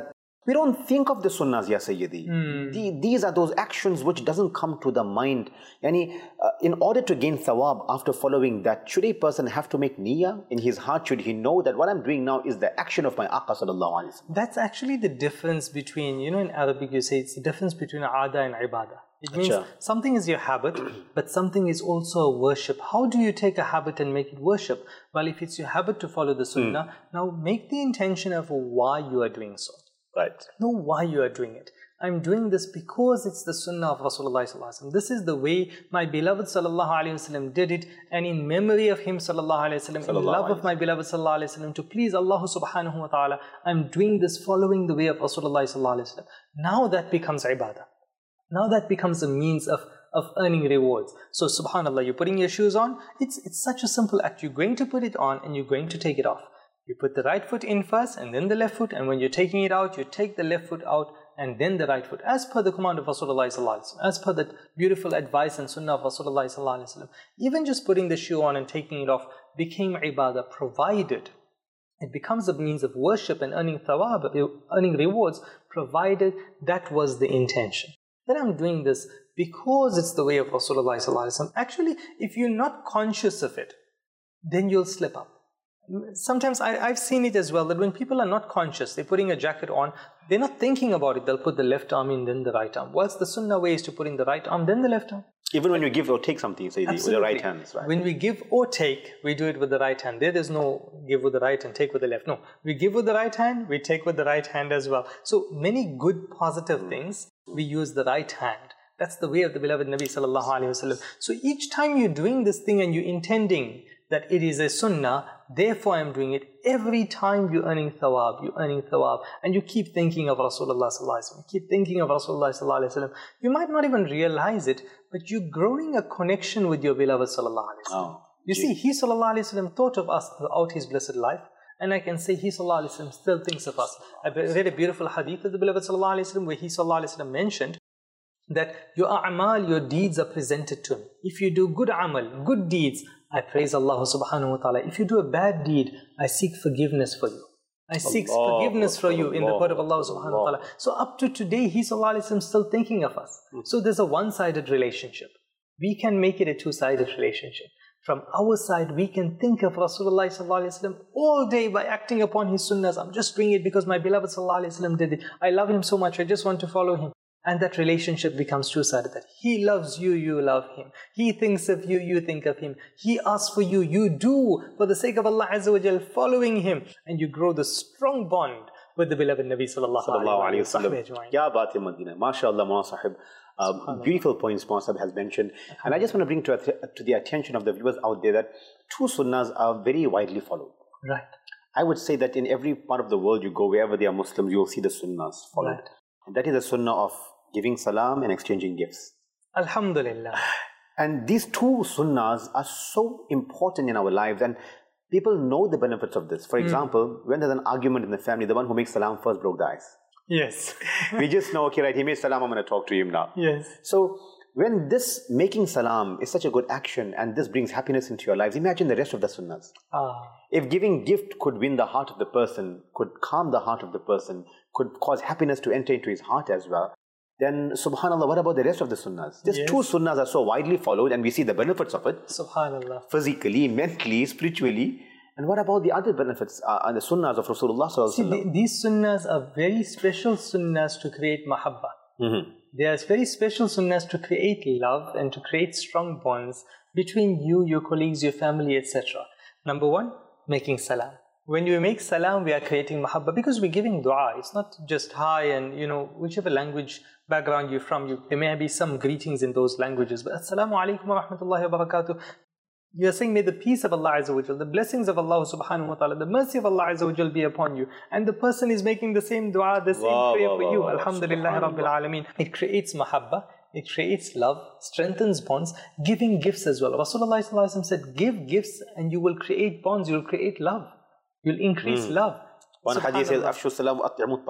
We don't think of the sunnahs, Ya Sayyidi. Mm. The, these are those actions which doesn't come to the mind. Yani, uh, in order to gain thawab after following that, should a person have to make niyyah in his heart? Should he know that what I'm doing now is the action of my Aqa sallallahu alaihi wasallam? That's actually the difference between, you know, in Arabic you say it's the difference between aada and ibadah. It means Achha. something is your habit, but something is also a worship. How do you take a habit and make it worship? Well, if it's your habit to follow the sunnah, mm. now make the intention of why you are doing so. Right. Know why you are doing it. I'm doing this because it's the sunnah of Rasulullah sallallahu alaihi wasallam. This is the way my beloved sallallahu alaihi wasallam did it, and in memory of him sallallahu alaihi wasallam, in love of my beloved sallallahu alaihi wasallam, to please Allah subhanahu wa ta'ala, I'm doing this following the way of Rasulullah sallallahu alaihi wasallam. Now that becomes ibadah. Now that becomes a means of, of earning rewards. So subhanallah, you're putting your shoes on, it's, it's such a simple act. You're going to put it on and you're going to take it off. You put the right foot in first and then the left foot, and when you're taking it out, you take the left foot out and then the right foot, as per the command of Rasulullah sallallahu alaihi wasallam, as per the beautiful advice and sunnah of Rasulullah sallallahu alaihi wasallam. Even just putting the shoe on and taking it off became ibadah, provided it becomes a means of worship and earning thawab, earning rewards, provided that was the intention. That I'm doing this because it's the way of Rasulullah sallallahu alaihi wasallam. Actually, if you're not conscious of it, then you'll slip up. Sometimes I, I've seen it as well, that when people are not conscious, they're putting a jacket on, they're not thinking about it, they'll put the left arm in, then the right arm. Whilst the sunnah way is to put in the right arm, then the left arm. Even when you give or take something, say with the right hand. Right? When we give or take, we do it with the right hand. There is no give with the right and take with the left. No, we give with the right hand, we take with the right hand as well. So many good positive mm. things, we use the right hand. That's the way of the beloved Nabi sallallahu alaihi wasallam. So each time you're doing this thing and you're intending that it is a sunnah, therefore I'm doing it, every time you're earning thawab, you're earning thawab, and you keep thinking of Rasulullah sallallahu alaihi wasallam, keep thinking of Rasulullah sallallahu alaihi wasallam. You might not even realize it, but you're growing a connection with your beloved sallallahu alaihi wasallam. Oh, you see, he sallallahu alaihi wasallam thought of us throughout his blessed life, and I can say he sallallahu alaihi wasallam still thinks of us. I read a beautiful hadith of the beloved sallallahu alaihi wasallam where he sallallahu alaihi wasallam mentioned that your a'mal, your deeds are presented to me. If you do good amal, good deeds, I praise Allah subhanahu wa ta'ala. If you do a bad deed, I seek forgiveness for you. I seek Allah, forgiveness for you Allah, in the court of Allah subhanahu Allah. wa ta'ala. So up to today, he sallallahu alaihi wasallam still thinking of us. So there's a one-sided relationship. We can make it a two-sided relationship. From our side, we can think of Rasulullah sallallahu alaihi wasallam all day by acting upon his sunnahs. I'm just doing it because my beloved sallallahu alaihi wasallam did it. I love him so much, I just want to follow him. And that relationship becomes two-sided, that he loves you, you love him. He thinks of you, you think of him. He asks for you, you do for the sake of Allah Azza wa Jal, following him. And you grow the strong bond with the beloved Nabi sallallahu alayhi wa sallam. Ya baat hai Madina. MashaAllah, Mawlana Sahib. Uh, beautiful points Mawlana Sahib has mentioned. And I just want to bring to, to the attention of the viewers out there that two sunnahs are very widely followed. Right. I would say that in every part of the world you go, wherever there are Muslims, you will see the sunnahs followed. Right. And that is the sunnah of giving salam and exchanging gifts. Alhamdulillah. And these two sunnahs are so important in our lives, and people know the benefits of this. For example, mm. when there's an argument in the family, the one who makes salam first broke the ice. Yes. We just know, okay, right, he made salam, I'm going to talk to him now. Yes. So when this making salam is such a good action and this brings happiness into your lives, imagine the rest of the sunnahs. Ah. If giving gift could win the heart of the person, could calm the heart of the person, could cause happiness to enter into his heart as well, then subhanallah, what about the rest of the sunnahs? These yes. two sunnahs are so widely followed and we see the benefits of it. Subhanallah. Physically, mentally, spiritually. And what about the other benefits uh, and the sunnahs of Rasulullah sallallahu alaihi wasallam? See, these sunnahs are very special sunnahs to create mahabba. Mm-hmm. They are very special sunnahs to create love and to create strong bonds between you, your colleagues, your family, et cetera. Number one, making salam. When you make salam, we are creating mahabba because we're giving dua. It's not just hi and, you know, whichever language background you're from, you, there may be some greetings in those languages. But assalamu alaikum wa rahmatullahi wa barakatuh. You are saying, may the peace of Allah Azza wa Jal, the blessings of Allah subhanahu wa ta'ala, the mercy of Allah Azza wa Jal be upon you. And the person is making the same dua, the same wow, prayer wow, for you. Wow, Alhamdulillah Rabbil Alameen. It creates mahabba, it creates love, strengthens bonds, giving gifts as well. Rasulullah sallallahu alaihi wasallam said, give gifts and you will create bonds, you will create love. You'll increase mm. love. One hadith says, Afshu salam wa at'imu ta'am.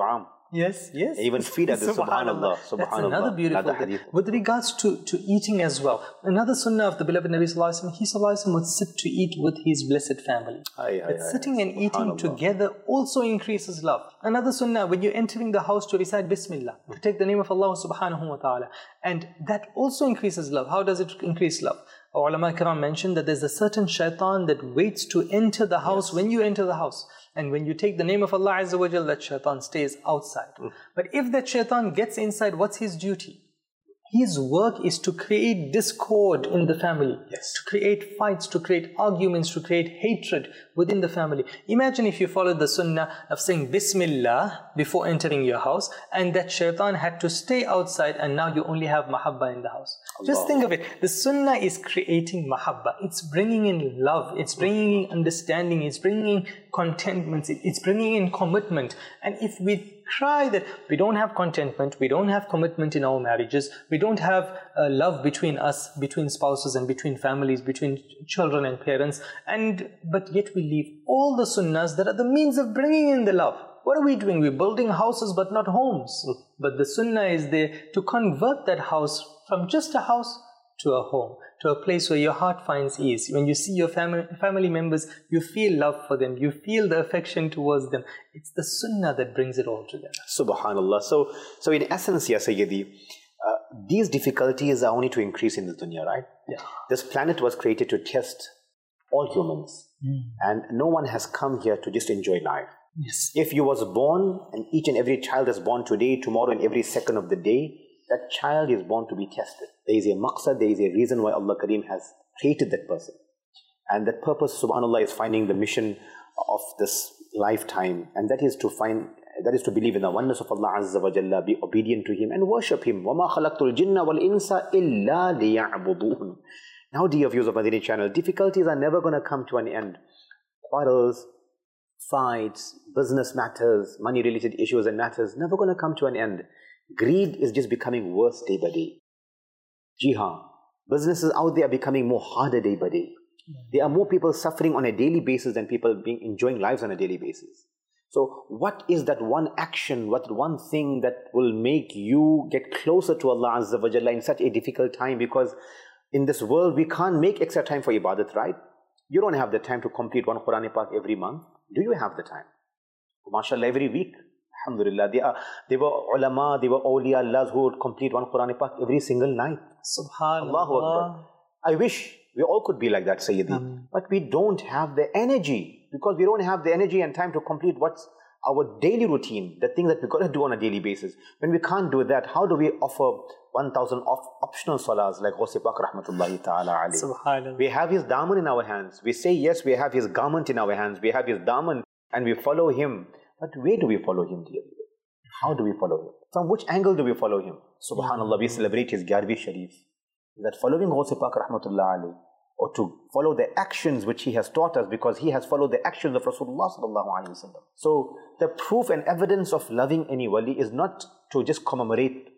Yes, yes. They even feed at the subhanallah, subhanallah. That's another beautiful thing. With regards to, to eating as well, another sunnah of the beloved Nabi Sallallahu Alaihi Wasallam, he Sallallahu Alaihi Wasallam would sit to eat with his blessed family. Aye, aye, but aye, sitting and eating subhanallah. together also increases love. Another sunnah, when you're entering the house, to recite Bismillah, to take the name of Allah subhanahu wa ta'ala. And that also increases love. How does it increase love? Our ulama kiram mentioned that there's a certain shaitan that waits to enter the house, yes, when you enter the house. And when you take the name of Allah Azza wa Jal, that shaitan stays outside. Mm. But if that shaitan gets inside, what's his duty? His work is to create discord in the family, yes, to create fights, to create arguments, to create hatred within the family. Imagine if you followed the sunnah of saying Bismillah before entering your house, and that shaitan had to stay outside, and now you only have mahabba in the house. Allah. Just think of it. The sunnah is creating mahabba. It's bringing in love. It's bringing in understanding. It's bringing in contentment. It's bringing in commitment. And if we cry that we don't have contentment, we don't have commitment in our marriages, we don't have uh, love between us, between spouses and between families, between children and parents, and but yet we leave all the sunnahs that are the means of bringing in the love. What are we doing? We're building houses but not homes. Mm. But the sunnah is there to convert that house from just a house to a home, to a place where your heart finds ease. When you see your family family members, you feel love for them, you feel the affection towards them. It's the sunnah that brings it all together. Subhanallah. So, so in essence, Ya Sayyidi, uh, these difficulties are only to increase in the dunya, right? Yeah. This planet was created to test all humans. Mm. And no one has come here to just enjoy life. Yes. If you was born, and each and every child is born today, tomorrow, and every second of the day, that child is born to be tested. There is a maqsad, there is a reason why Allah Kareem has created that person. And that purpose, subhanAllah, is finding the mission of this lifetime. And that is to find, that is to believe in the oneness of Allah Azza wa Jalla, be obedient to Him and worship Him. وَمَا خَلَقْتُ الْجِنَّ وَالْإِنسَ إِلَّا لِيَعْبُدُونَ. Now, dear viewers of Madani channel, difficulties are never going to come to an end. Quarrels, fights, business matters, money-related issues and matters, never going to come to an end. Greed is just becoming worse day by day. Jihad. Businesses out there are becoming more harder day by day. There are more people suffering on a daily basis than people being enjoying lives on a daily basis. So what is that one action, what one thing that will make you get closer to Allah Azza wa Jalla in such a difficult time? Because in this world, we can't make extra time for ibadat, right? You don't have the time to complete one Quran Pak every month. Do you have the time? MashaAllah, every week. Alhamdulillah, they, are, they were ulama, they were awliya Allahs who would complete one Quran Pak every single night. Subhanallah. Allahu Akbar. I wish we all could be like that, Sayyidi. Um. But we don't have the energy, because we don't have the energy and time to complete what's our daily routine, the thing that we've got to do on a daily basis. When we can't do that, how do we offer one thousand op optional salahs like Ghusi Pak Rahmatullahi Ta'ala alayhi? Subhanallah. We have his daman in our hands. We say yes, we have his garment in our hands. We have his daman and we follow him. But where do we follow him, dear? How do we follow him? From which angle do we follow him? Subhanallah, we celebrate his Gyarvi Sharif. Is that following Ghusi Pak Rahmatullah alayhi? Or to follow the actions which he has taught us, because he has followed the actions of Rasulullah sallallahu alaihi wasallam. So the proof and evidence of loving any wali is not to just commemorate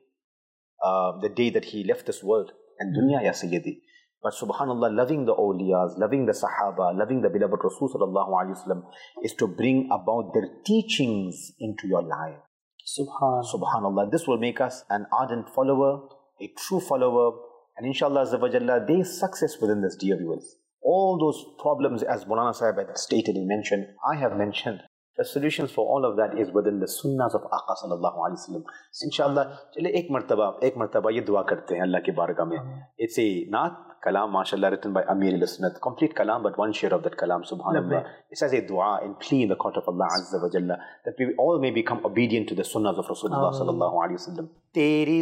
uh, the day that he left this world and dunya, ya Sayyidi. But subhanallah, loving the awliyas, loving the sahaba, loving the beloved Rasul sallallahu alaihi wasallam is to bring about their teachings into your life. Subhanallah. Subhanallah. This will make us an ardent follower, a true follower. And inshallah, Azza wa Jalla, there is success within this, dear viewers. All those problems, as Maulana Sahib had stated and mentioned, I have mentioned, the solutions for all of that is within the sunnahs of Aqa sallallahu alaihi wasallam. Inshallah, chale ek martaba, ek martaba ye dua karte hain Allah ki bargah mein. It's a naat kalam, mashallah, written by Amir al-Sunnat. Complete kalam, but one share of that kalam, subhanallah. It's as a dua and plea in the court of Allah Azza wa Jalla, that we all may become obedient to the sunnahs of Rasulullah sallallahu alaihi wasallam. तेरी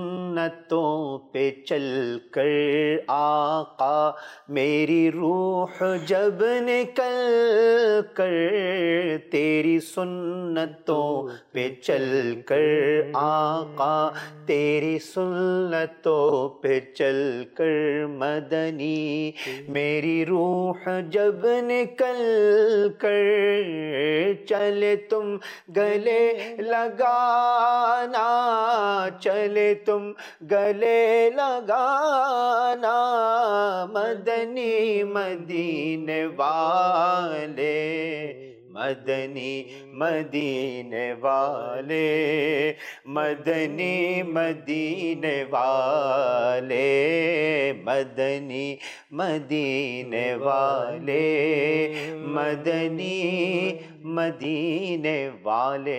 सुन्नतों पे चल कर आका मेरी रूह जब निकल कर, तेरी सुन्नतों पे चल कर आका तेरी सुन्नतों पे चल कर मदनी, मेरी रूह जब निकल कर चले तुम गले लगाना, चले तुम गले लगाना, मदनी मदीने वाले मदनी मदीने वाले, मदनी मदीने वाले, मदनी मदीने वाले, मदनी मदीने वाले.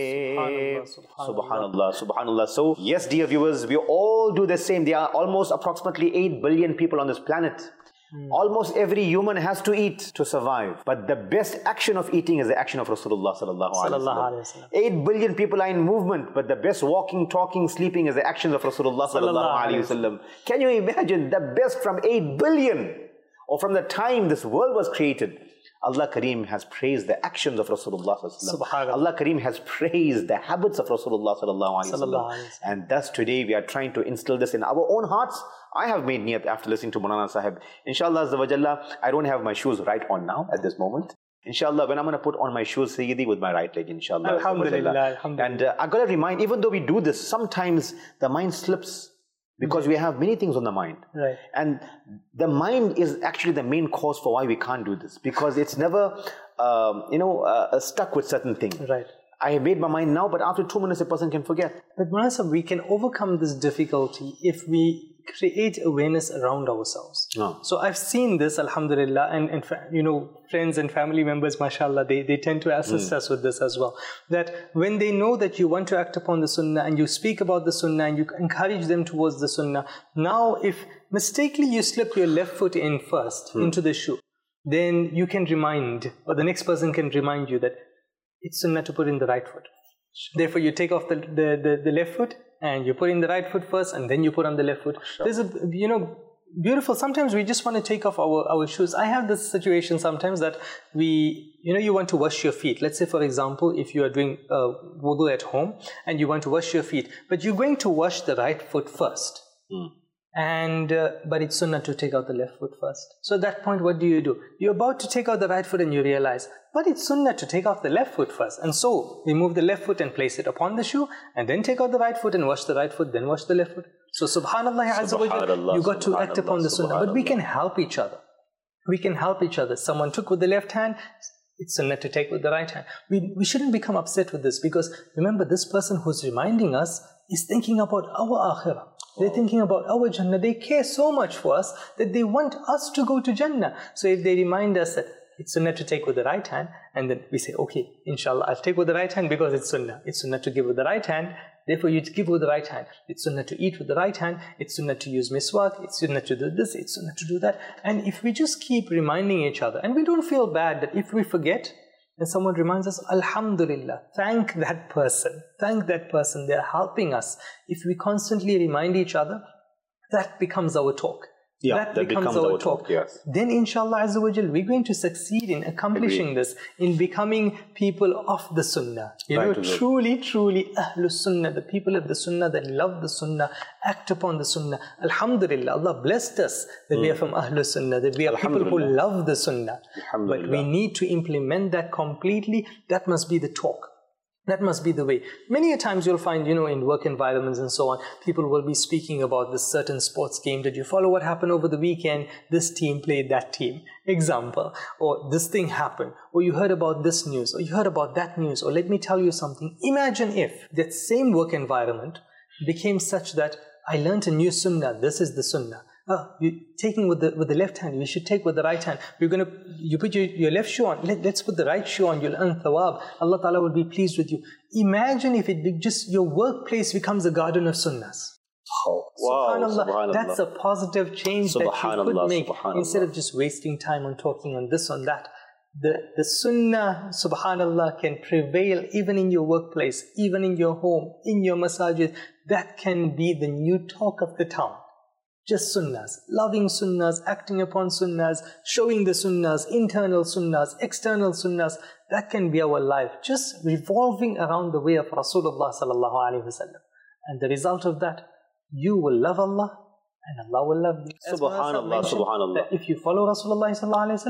Subhanallah, Subhanallah. So, yes, dear viewers, we all do the same. There are almost approximately eight billion people on this planet. Hmm. Almost every human has to eat to survive. But the best action of eating is the action of Rasulullah sallallahu alaihi wasallam. eight billion people are in movement, but the best walking, talking, sleeping is the actions of Rasulullah sallallahu alaihi wasallam. Can you imagine the best from eight billion? Or from the time this world was created, Allah Kareem has praised the actions of Rasulullah sallallahu alaihi wasallam. Allah Kareem has praised the habits of Rasulullah sallallahu alaihi wasallam. And thus today we are trying to instill this in our own hearts. I have made niyat after listening to Maulana Sahib. Inshallah Azza wa Jalla, I don't have my shoes right on now at this moment. Inshallah, when I'm going to put on my shoes, Sayyidi, with my right leg, inshallah. Alhamdulillah, alhamdulillah. And uh, I've got to remind, even though we do this, sometimes the mind slips. Because we have many things on the mind. Right. And the mind is actually the main cause for why we can't do this. Because it's never, um, you know, uh, stuck with certain things. Right. I have made my mind now, but after two minutes, a person can forget. But Maulana, we can overcome this difficulty if we create awareness around ourselves. Oh. So I've seen this, alhamdulillah, and, and you know, friends and family members, mashallah, they, they tend to assist mm. us with this as well. That when they know that you want to act upon the sunnah and you speak about the sunnah and you encourage them towards the sunnah, now if mistakenly you slip your left foot in first mm. into the shoe, then you can remind, or the next person can remind you that it's sunnah to put in the right foot. Therefore, you take off the, the, the, the left foot and you put in the right foot first and then you put on the left foot. Sure. There's a, you know, beautiful. Sometimes we just want to take off our, our shoes. I have this situation sometimes that we, you know, you want to wash your feet. Let's say, for example, if you are doing uh, wudu at home and you want to wash your feet, but you're going to wash the right foot first. Mm. And, uh, but it's sunnah to take out the left foot first. So at that point, what do you do? You're about to take out the right foot and you realize, but it's sunnah to take off the left foot first. And so, remove the left foot and place it upon the shoe, and then take out the right foot and wash the right foot, then wash the left foot. So subhanallah, Azza wa Jalla, you got to act upon the sunnah. But we can help each other. We can help each other. Someone took with the left hand, it's sunnah to take with the right hand. We, we shouldn't become upset with this, because remember, this person who's reminding us is thinking about our akhirah. They're thinking about our Jannah. They care so much for us that they want us to go to Jannah. So if they remind us that it's sunnah to take with the right hand, and then we say, okay, inshallah, I'll take with the right hand because it's sunnah. It's sunnah to give with the right hand. Therefore, you give with the right hand. It's sunnah to eat with the right hand. It's sunnah to use miswak. It's sunnah to do this. It's sunnah to do that. And if we just keep reminding each other, and we don't feel bad that if we forget, and someone reminds us, alhamdulillah, thank that person, thank that person, they're helping us. If we constantly remind each other, that becomes our talk. Yeah, that, that becomes, becomes our our talk. talk, yes. Then inshallah Azza wa Jal, we're going to succeed in accomplishing Agreed. this, in becoming people of the sunnah. You right know, truly, truly Ahlul Sunnah, the people of the sunnah that love the sunnah, act upon the sunnah. Alhamdulillah, Allah blessed us that mm. we are from Ahlul Sunnah, that we are people who love the sunnah. But we need to implement that completely. That must be the talk. That must be the way. Many a times you'll find, you know, in work environments and so on, people will be speaking about this certain sports game. Did you follow what happened over the weekend? This team played that team. Example. Or this thing happened. Or you heard about this news. Or you heard about that news. Or let me tell you something. Imagine if that same work environment became such that I learned a new sunnah. This is the sunnah. Oh, you're taking with the with the left hand, you should take with the right hand. You're gonna you put your, your left shoe on, Let, let's put the right shoe on, you'll earn thawab. Allah Ta'ala will be pleased with you. Imagine if it be just your workplace becomes a garden of sunnahs. Oh, wow, subhanallah, subhanallah. That's a positive change that you could make instead of just wasting time on talking on this, on that. The, the sunnah, subhanallah, can prevail even in your workplace, even in your home, in your masajid. That can be the new talk of the town. Just sunnahs, loving sunnahs, acting upon sunnahs, showing the sunnahs, internal sunnahs, external sunnahs. That can be our life, just revolving around the way of Rasulullah sallallahu alaihi wasallam. And the result of that, you will love Allah and Allah will love you. Subhanallah, subhanallah. If you follow Rasulullah sallallahu alaihi wasallam,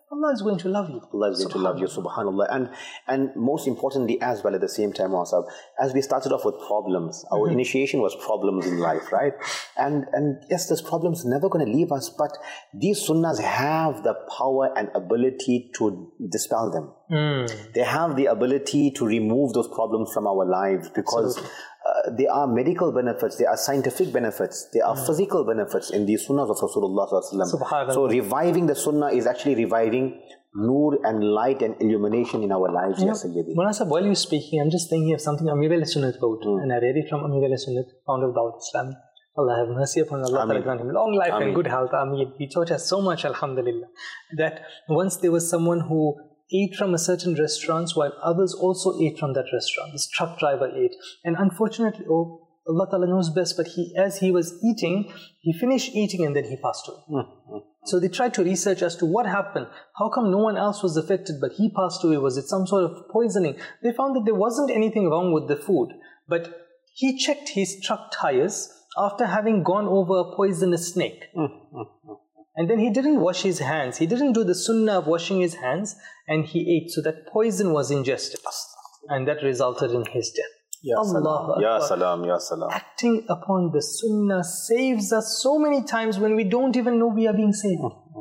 Allah is going to love you. Allah is going to love you, subhanAllah. And and most importantly as well at the same time, Wasab, as we started off with problems, our mm-hmm. initiation was problems in life, right? And and yes, those problems are never going to leave us, but these sunnahs have the power and ability to dispel them. Mm. They have the ability to remove those problems from our lives, because uh, there are medical benefits, there are scientific benefits, there are mm. physical benefits in these sunnahs of Rasulullah sallallahu alaihi wasallam. So reviving the sunnah is actually reviving nur and light and illumination in our lives. You know, Mullah Sahib, while you're speaking, I'm just thinking of something Amir Ahl Sunnat wrote, mm. and I read it from Amir Ahl Sunnat, founder of Dawat Islam. Allah have mercy upon Allah, Ta'ala grant him long life Ameen. And good health. Ameen. He taught us so much, alhamdulillah, that once there was someone who ate from a certain restaurant while others also ate from that restaurant. This truck driver ate. And unfortunately, oh, Allah Ta'ala knows best, but he, as he was eating, he finished eating and then he passed away. Mm-hmm. So they tried to research as to what happened. How come no one else was affected but he passed away? Was it some sort of poisoning? They found that there wasn't anything wrong with the food, but he checked his truck tires after having gone over a poisonous snake. Mm-hmm. And then he didn't wash his hands. He didn't do the sunnah of washing his hands, and he ate. So that poison was ingested. And that resulted in his death. Ya salam, ya salam, ya salam. Acting upon the sunnah saves us so many times when we don't even know we are being saved.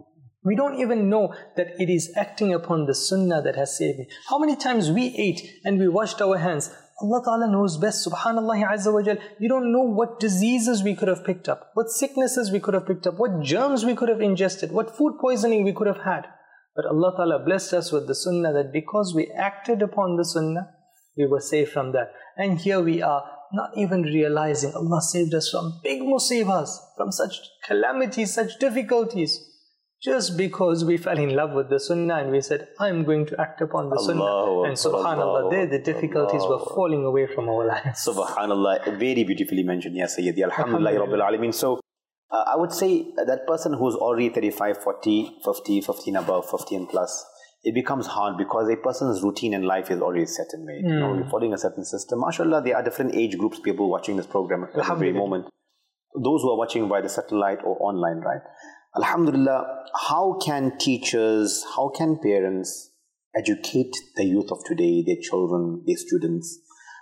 We don't even know that it is acting upon the sunnah that has saved me. How many times we ate and we washed our hands? Allah Ta'ala knows best, subhanallah azza wa jal. You don't know what diseases we could have picked up, what sicknesses we could have picked up, what germs we could have ingested, what food poisoning we could have had. But Allah Ta'ala blessed us with the sunnah, that because we acted upon the sunnah, we were saved from that. And here we are, not even realizing Allah saved us from big musibahs, from such calamities, such difficulties. Just because we fell in love with the sunnah and we said, I'm going to act upon the sunnah. Allah, and subhanallah, there the difficulties Allah. Were falling away from our lives. Subhanallah, very beautifully mentioned, ya Sayyidi, alhamdulillah, Rabbil Alameen. So, uh, I would say that person who's already thirty-five, forty, fifty, fifteen above, fifty and plus, it becomes hard because a person's routine in life is already set and made. Mm. You know, you're following a certain system. MashaAllah, there are different age groups, people watching this program at every moment. Those who are watching by the satellite or online, right? Alhamdulillah, how can teachers, how can parents educate the youth of today, their children, their students,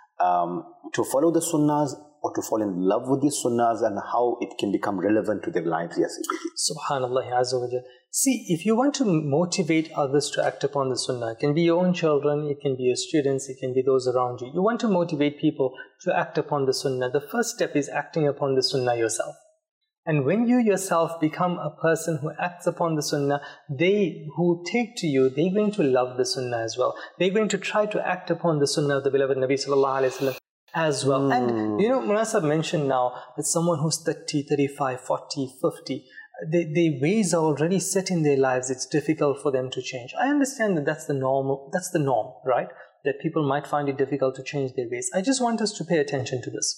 um, to follow the sunnahs or to fall in love with these sunnahs, and how it can become relevant to their lives? Yes. Subhanallah azza wa jal. See, if you want to motivate others to act upon the sunnah, it can be your own children, it can be your students, it can be those around you. You want to motivate people to act upon the sunnah. The first step is acting upon the sunnah yourself. And when you yourself become a person who acts upon the sunnah, they who take to you, they're going to love the sunnah as well. They're going to try to act upon the sunnah of the beloved Nabi sallallahu alayhi wa sallam as well. Mm. And you know, Munasab mentioned now that someone who's thirty, thirty-five, forty, fifty, they, their ways are already set in their lives. It's difficult for them to change. I understand that that's the normal, that's the norm, right? That people might find it difficult to change their ways. I just want us to pay attention to this.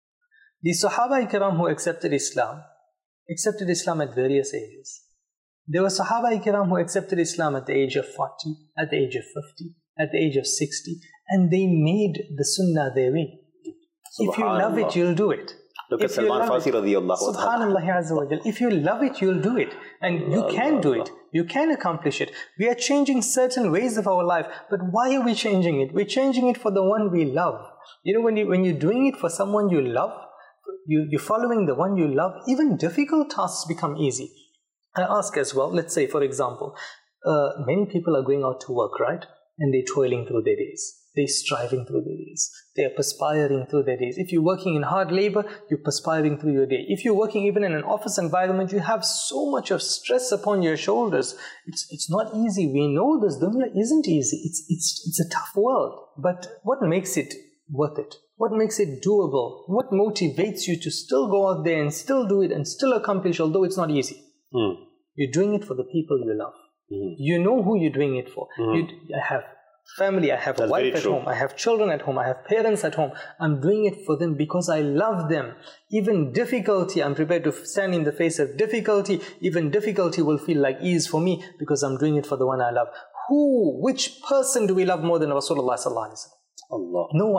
The Sahaba-i-Kiram who accepted Islam, accepted Islam at various ages. There were Sahaba-i-Kiram who accepted Islam at the age of forty, at the age of fifty, at the age of sixty, and they made the sunnah their way. If you love it, you'll do it. Look at Salman Farsi radiyallahu Subhanallah azza wa jal. If you love it, you'll do it. And you can do it. You can accomplish it. We are changing certain ways of our life. But why are we changing it? We're changing it for the one we love. You know, when, you, when you're doing it for someone you love, you, you're following the one you love, even difficult tasks become easy. I ask as well, let's say, for example, uh, many people are going out to work, right? And they're toiling through their days. They're striving through their days. They're perspiring through their days. If you're working in hard labor, you're perspiring through your day. If you're working even in an office environment, you have so much of stress upon your shoulders. It's, it's not easy. We know this dunya isn't easy. It's, it's, it's a tough world. But what makes it worth it? What makes it doable? What motivates you to still go out there and still do it and still accomplish, although it's not easy? Mm. You're doing it for the people you love. Mm. You know who you're doing it for. Mm. You, I have family, I have That's a wife at home, I have children at home, I have parents at home. I'm doing it for them because I love them. Even difficulty, I'm prepared to stand in the face of difficulty. Even difficulty will feel like ease for me because I'm doing it for the one I love. Who, which person do we love more than Rasulullah sallallahu alaihi wasallam? Allah. No one.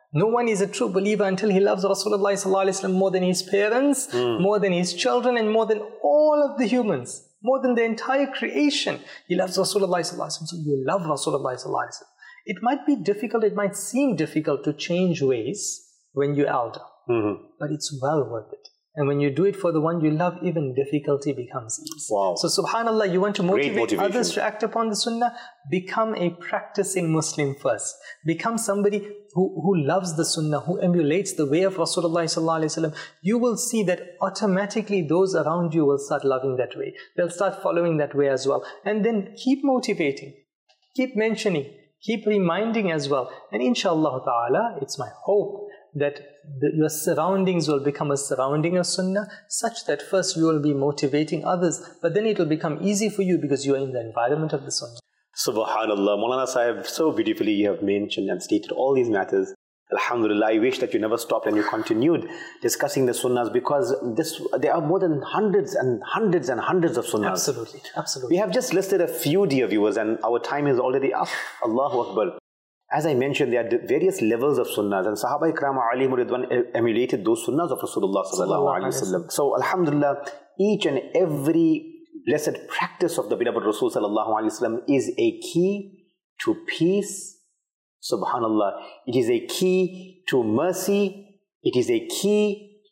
No one is a true believer until he loves Rasulullah sallallahu alaihi wasallam more than his parents, mm. more than his children, and more than all of the humans, more than the entire creation. He loves Rasulullah sallallahu alaihi wasallam. So you love Rasulullah sallallahu alaihi wasallam. It might be difficult, it might seem difficult to change ways when you're elder, mm-hmm. but it's well worth it. And when you do it for the one you love, even difficulty becomes ease. Wow. So subhanAllah, you want to motivate others to act upon the sunnah? Become a practicing Muslim first. Become somebody who, who loves the sunnah, who emulates the way of Rasulullah sallallahu alaihi wasallam. You will see that automatically those around you will start loving that way. They'll start following that way as well. And then keep motivating, keep mentioning, keep reminding as well. And inshallah ta'ala, it's my hope that the, your surroundings will become a surrounding of sunnah, such that first you will be motivating others, but then it will become easy for you because you are in the environment of the sunnah. Subhanallah. Maulana Sahib, so beautifully you have mentioned and stated all these matters. Alhamdulillah, I wish that you never stopped and you continued discussing the sunnahs, because this there are more than hundreds and hundreds and hundreds of sunnahs. Absolutely, absolutely. We have just listed a few, dear viewers, and our time is already up. Allahu Akbar. As I mentioned, there are various levels of sunnahs, and Sahaba Ikram alayhim ridwan emulated those sunnahs of Rasulullah sallallahu alaihi wasallam. So Alhamdulillah, each and every blessed practice of the beloved Rasul sallallahu alaihi wasallam is a key to peace. Subhanallah, it is a key to mercy. It is a key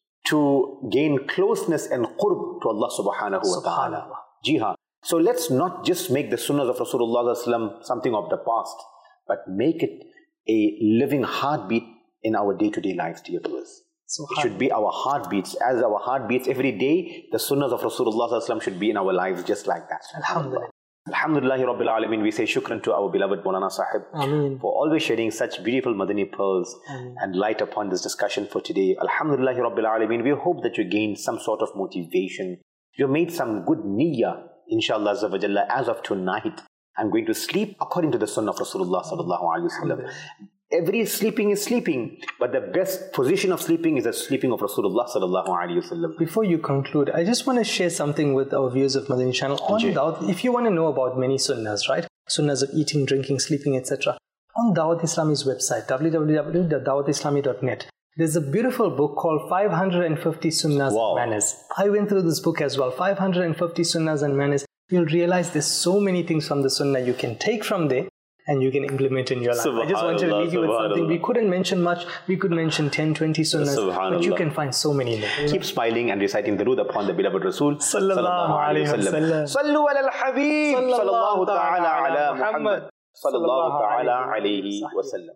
to gain closeness and qurb to Allah subhanahu wa ta'ala. Jihad. So let's not just make the sunnahs of Rasulullah sallallahu alaihi wasallam something of the past, but make it a living heartbeat in our day-to-day lives, dear viewers. It should be our heartbeats. As our heartbeats every day, the sunnahs of Rasulullah sallallahu alaihi wasallam should be in our lives just like that. Alhamdulillah. Alhamdulillah Rabbil Alameen. We say shukran to our beloved Maulana Sahib Ameen. for always shedding such beautiful Madani pearls Ameen. and light upon this discussion for today. Alhamdulillah Rabbil Alameen. We hope that you gained some sort of motivation. You made some good niyyah, inshallah azza wa jalla. As of tonight, I'm going to sleep according to the sunnah of Rasulullah sallallahu alaihi wasallam. Every sleeping is sleeping, but the best position of sleeping is the sleeping of Rasulullah sallallahu alaihi wasallam. Before you conclude, I just want to share something with our viewers of Madani channel. On Dawat, if you want to know about many sunnahs, right? Sunnahs of eating, drinking, sleeping, et cetera. On Dawat Islami's website, w w w dot dawat islami dot net, there's a beautiful book called five hundred fifty Sunnahs Wow. and Manners. I went through this book as well, five hundred fifty Sunnahs and Manners. You'll realize there's so many things from the Sunnah you can take from there and you can implement in your life. I just wanted to leave you with something. We couldn't mention much. We could mention ten, twenty Sunnahs, but you can find so many in there. Keep smiling and reciting the Durood upon the beloved Rasul Sallallahu alayhi wa sallam. Sallu ala al-Habib Sallallahu ta'ala ala Muhammad Sallallahu ta'ala alayhi wa sallam.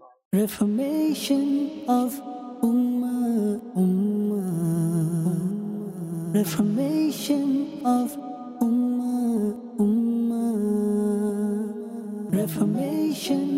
Reformation of Ummah, Ummah, Reformation of Ummah, Ummah, Reformation